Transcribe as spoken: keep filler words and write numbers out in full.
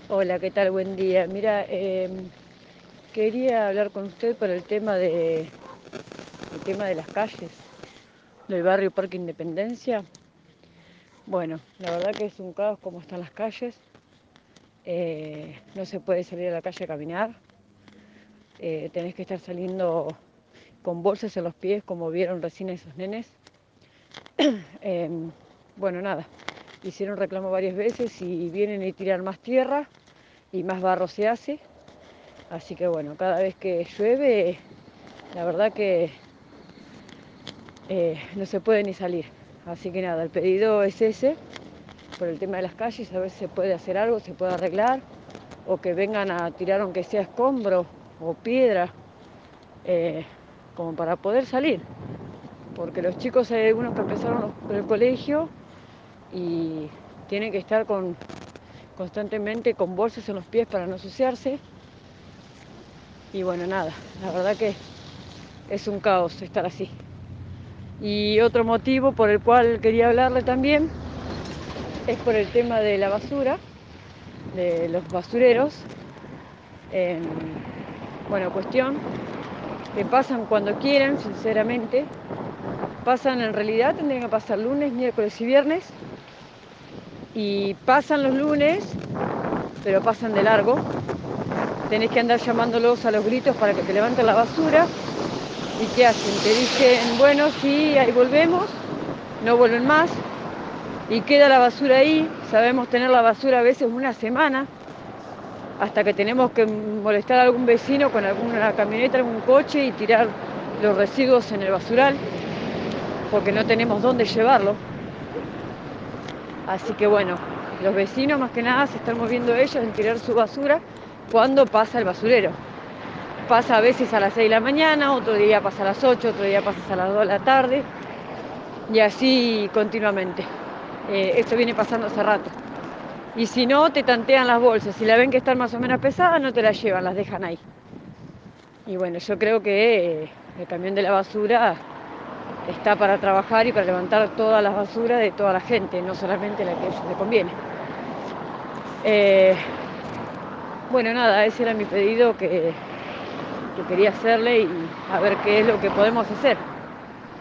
Hola, ¿qué tal? Buen día. Mira, em, quería hablar con usted por el tema de, el tema de las calles del barrio Parque Independencia. Bueno, la verdad que es un caos como están las calles. Eh, no se puede salir a la calle a caminar. Eh, tenés que estar saliendo con bolsas en los pies, como vieron recién esos nenes. Em, bueno, nada, hicieron reclamo varias veces y vienen y tiran más tierra y más barro se hace. Así que bueno, cada vez que llueve, la verdad que eh, no se puede ni salir. Así que nada, el pedido es ese, por el tema de las calles, a ver si se puede hacer algo, se puede arreglar, o que vengan a tirar aunque sea escombros o piedra, eh, como para poder salir. Porque los chicos, hay algunos que empezaron por el colegio y tienen que estar con, constantemente con bolsas en los pies para no ensuciarse. Y bueno, nada, la verdad que es un caos estar así. Y otro motivo por el cual quería hablarle también es por el tema de la basura, de los basureros. Eh, bueno, cuestión que pasan cuando quieren, sinceramente. Pasan, en realidad tendrían que pasar lunes, miércoles y viernes. Y pasan los lunes, pero pasan de largo. Tenés que andar llamándolos a los gritos para que te levanten la basura. ¿Y qué hacen? Te dicen, bueno, sí, ahí volvemos. No vuelven más. Y queda la basura ahí. Sabemos tener la basura a veces una semana, hasta que tenemos que molestar a algún vecino con alguna camioneta, algún coche y tirar los residuos en el basural, porque no tenemos dónde llevarlo. Así que bueno, los vecinos más que nada se están moviendo ellos en tirar su basura cuando pasa el basurero. Pasa a veces a las seis de la mañana, otro día pasa a las ocho, otro día pasa a las dos de la tarde, y así continuamente. Eh, esto viene pasando hace rato. Y si no, te tantean las bolsas. Si la ven que están más o menos pesadas, no te las llevan, las dejan ahí. Y bueno, yo creo que eh, el camión de la basura está para trabajar y para levantar todas las basuras de toda la gente, no solamente la que a ellos le conviene. Eh, bueno, nada, ese era mi pedido que, que quería hacerle y a ver qué es lo que podemos hacer.